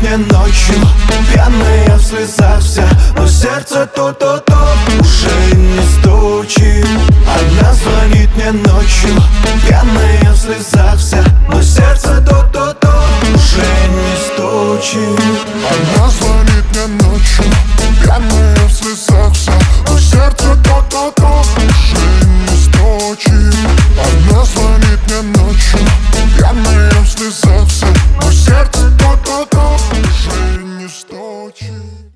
мне ночью, пьяная в слезах вся, но сердце то-то-то уже не стучит. Она звонит мне ночью, пьяная в слезах вся, но сердце то-то-то уже не стучит. Она звонит мне ночью, пьяная в слезах вся, но сердце то-то-то уже не стучит.